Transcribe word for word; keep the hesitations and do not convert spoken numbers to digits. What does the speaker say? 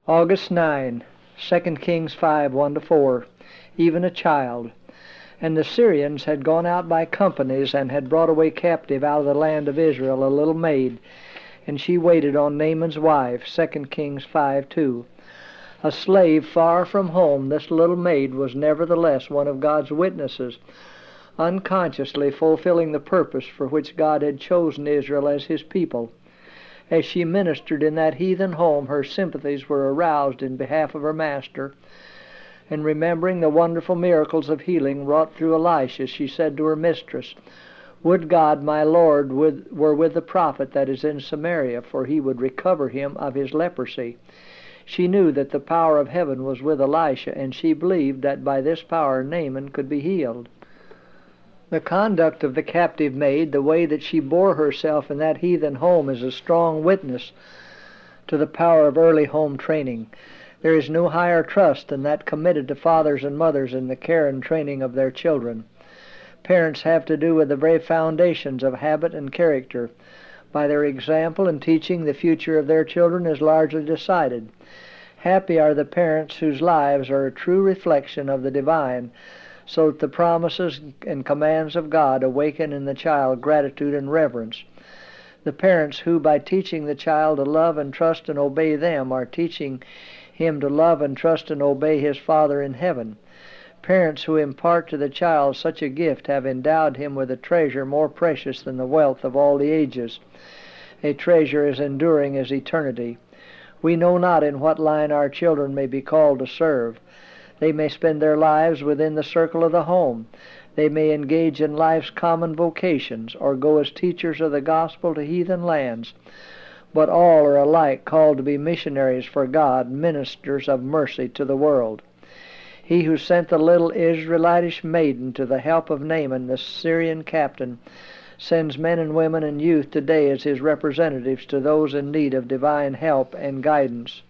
August ninth, Second Kings five, one to four. Even a child. And the Syrians had gone out by companies, and had brought away captive out of the land of Israel a little maid, and she waited on Naaman's wife. Second Kings five, two. A slave far from home, this little maid was nevertheless one of God's witnesses, unconsciously fulfilling the purpose for which God had chosen Israel as his people. As she ministered in that heathen home, her sympathies were aroused in behalf of her master, and remembering the wonderful miracles of healing wrought through Elisha, she said to her mistress, "Would God my Lord would, were with the prophet that is in Samaria, for he would recover him of his leprosy." She knew that the power of heaven was with Elisha, and she believed that by this power Naaman could be healed. The conduct of the captive maid, the way that she bore herself in that heathen home, is a strong witness to the power of early home training. There is no higher trust than that committed to fathers and mothers in the care and training of their children. Parents have to do with the very foundations of habit and character. By their example and teaching, the future of their children is largely decided. Happy are the parents whose lives are a true reflection of the divine, so that the promises and commands of God awaken in the child gratitude and reverence. The parents who, by teaching the child to love and trust and obey them, are teaching him to love and trust and obey his Father in heaven. Parents who impart to the child such a gift have endowed him with a treasure more precious than the wealth of all the ages, a treasure as enduring as eternity. We know not in what line our children may be called to serve. They may spend their lives within the circle of the home. They may engage in life's common vocations, or go as teachers of the gospel to heathen lands. But all are alike called to be missionaries for God, ministers of mercy to the world. He who sent the little Israelitish maiden to the help of Naaman, the Syrian captain, sends men and women and youth today as his representatives to those in need of divine help and guidance.